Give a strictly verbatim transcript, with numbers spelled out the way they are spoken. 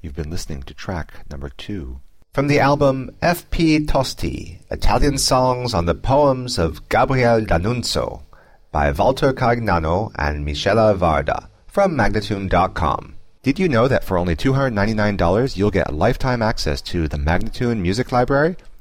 You've been listening to track number two. From the album F P Tosti, Italian Songs on the Poems of Gabriele D'Annunzio by Walter Carignano and Michela Varda from Magnatune dot com. Did you know that for only two hundred ninety-nine dollars you'll get lifetime access to the Magnatune Music Library?